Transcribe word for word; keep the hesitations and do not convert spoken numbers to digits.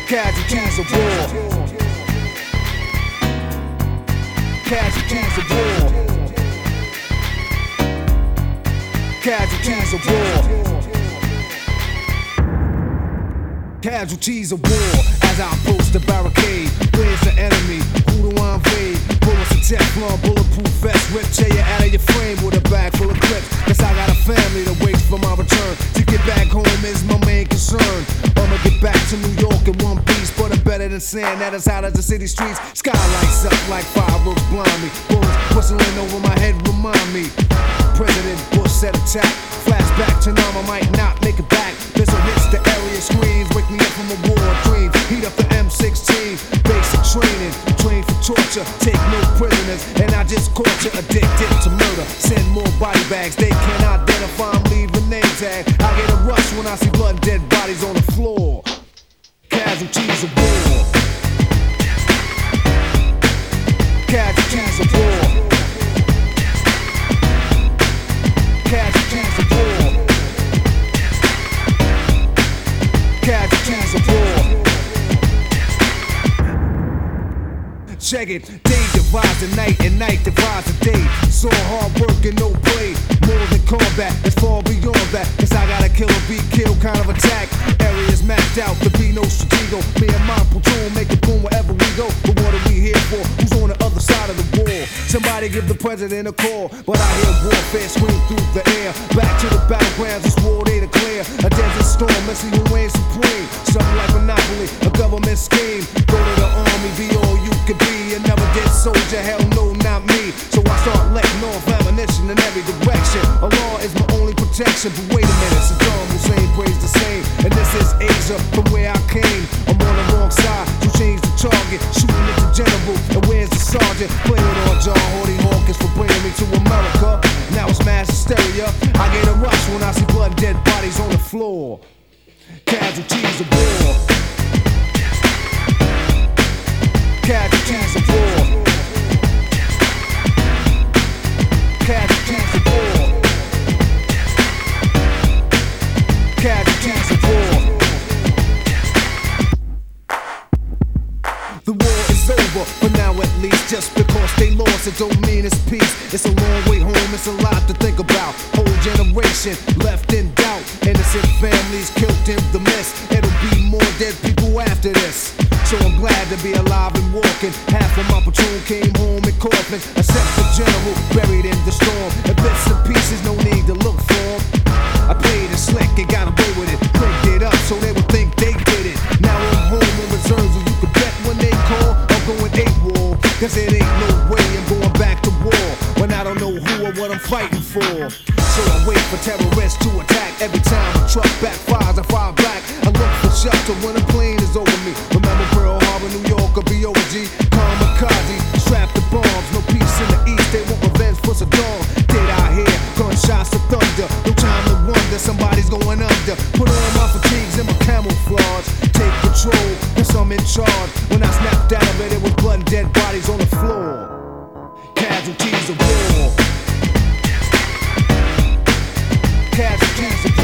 Casualties of war. Casualties of war. Casualties of war. Casualties of war. As I approach the barricade, where's the enemy? Who do I invade? Bullets of Teflon, bulletproof vest, rip tear you out of your frame with a bag full of clips. Cause I got a family that waits for my return. To get back home is my main concern. I'ma get back to New York in one piece, but I'm better than sand that is out of the city streets. Sky lights up like fireworks blind me. Bullets whistling over my head remind me. President Bush said attack. Flashback to now I might not make it back. Missile hits the area screens, wake me up from a war dream. Heat up the M sixteen, basic training, train for torture, take no prisoners, and I just caught you addicted to murder. Send more body bags, they can't identify, I'm leaving name tag. I get a rush when I see blood and dead bodies on the floor. Casualties of war. Casualties of war. Casualties of war. Casualties of war. Check it, day divides the night and night divides the day. So hard work and no play, more than combat, it's far beyond that. Cause I gotta kill or be killed kind of attack. Areas mapped out, there be no stratego. Me and my platoon make a boom wherever we go. But what are we here for? Who's on the other side of the wall? Somebody give the president a call. But I hear warfare scream through the air. Back to the battlegrounds, it's war they declare. A desert storm, let's see who reigns supreme. Something like Monopoly, a government scheme. Go to the army, be all you could be. A never dead soldier, hell no, not me. So I start letting off ammunition in every direction. A law is my only protection. But wait a minute, Saddam Hussein prays the same. And this is Asia, from where I came. I'm on the wrong side, so change the target. Shooting at the general, and where's the sergeant? Blame it on John Hardy Hawkins for bringing me to America. Now it's mass hysteria. I get a rush when I see blood and dead bodies on the floor. Casualties of war. Casualties of war. Casualties of war. Casualties of war. The war is over, for now at least. Just because they lost, it don't mean it's peace. It's a long way home, it's a lot to think about. Whole generation left in doubt. Innocent families killed in the mess. It'll be more dead people after this. So I'm glad to be alive and walking. Half of my platoon came home in coffins, except the general buried in the storm. In bits and pieces, no need to look for him. I played it slick and got away with it. Rigged it up so they would think they did it. Now I'm home on reserves, and you can bet when they call, I'm going AWOL. Cause it ain't no way I'm going back to war when I don't know who or what I'm fighting for. So I wait for terrorists to attack. Every time a truck backfires, I fire back. I look for shelter when a plane is over me. Remember Pearl Harbor, New York, or B O G? Kamikaze, strapped to bombs. No peace in the east, they want revenge for Saddam. Did I hear gunshots of thunder? No time to wonder, somebody's going under. Put on my fatigues and my camouflage. Take control, cause I'm in charge. When I snapped out of it, it was blood and dead bodies on the floor. Casualties of war. Casualties of